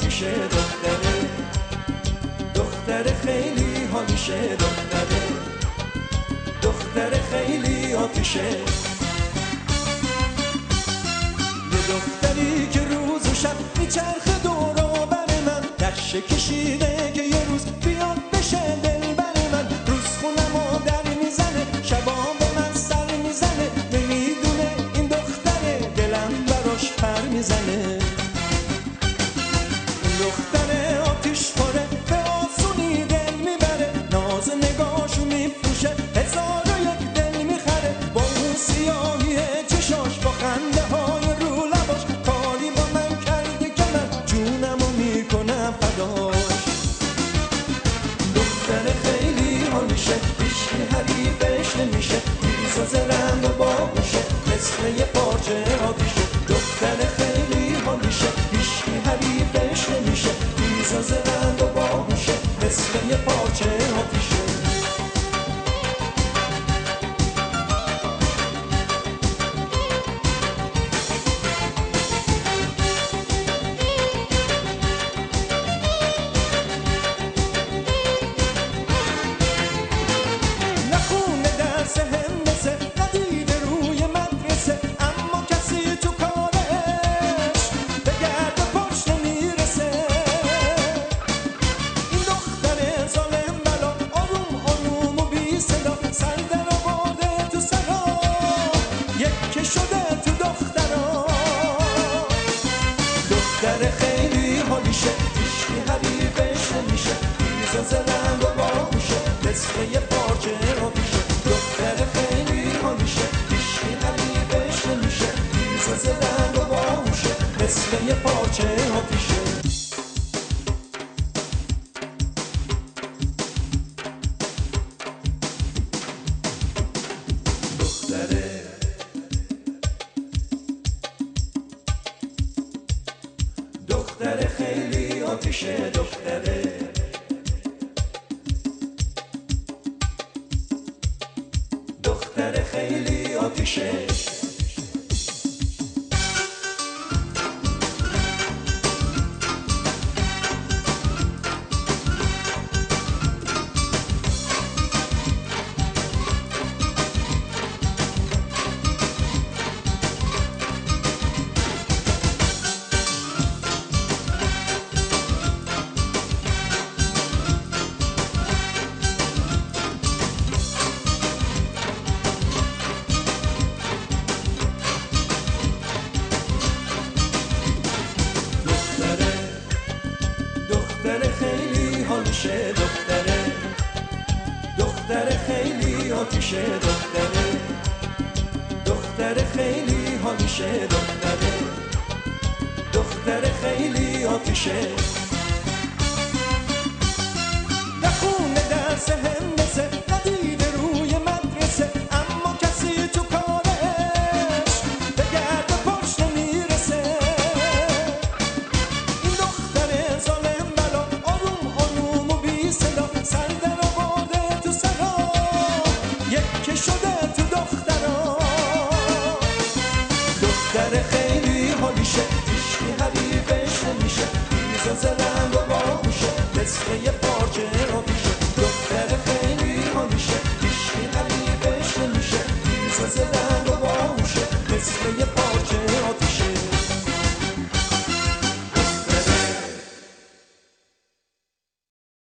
آتیشه دختره، دختره خیلی حالیشه دختره، دختره خیلی آتیشه. یه دختری که روز و شب میچرخه دور و بر من، نقشه کشیده که یه روز بیاد بشه دلبر من. روز خونمو در میزنه، شبا به من سر میزنه، نمیدونه این دختره دلم براش پر میزنه. این دختره آتیش خوره، به آسونی دل میبره، ناز نگاهشو میفروشه، هزار و یک دل میخره. با اون سیاهی چشاش، با خنده های رو لباش، کاری با من کرده که من جونمو میکنم فداش. دختره خیلی حالیشه، هیچکی حریفش نمیشه، میسازه رنگ و باهوشه، مثل یه پارچه آتیشه. دختره خیلی حالیشه، هیچکی حریفش نمیشه، میسازه رنگ و باهوشه، مثل یه پارچه آتیشه. دختره خیلی حالیشه، هیچکی حریفش نمیشه، میسازه رنگ و باهوشه، مثل یه پارچه آتیشه. دختره خیلی حالیشه، هیچکی حریفش نمیشه، میسازه رنگ و باهوشه، مثل یه پارچه آتیشه. دختره خیلی آتیشه دختره، دختره خیلی آتیشه. دختره خیلی حالیشه دختره، دختره خیلی آتیشه دختره، دختره خیلی حالیشه دختره، دختره خیلی آتیشه. نخونه درس